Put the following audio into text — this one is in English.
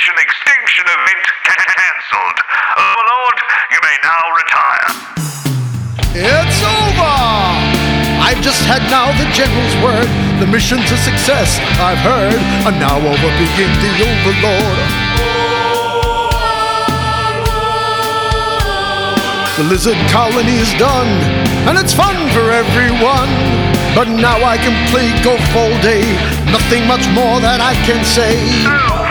Mission extinction event cancelled. Overlord, you may now retire. It's over! I've just had now the General's word. The mission's a success, I've heard. And now over begin the Overlord. The lizard colony is done, and it's fun for everyone. But now I can play golf all day. Nothing much more that I can say.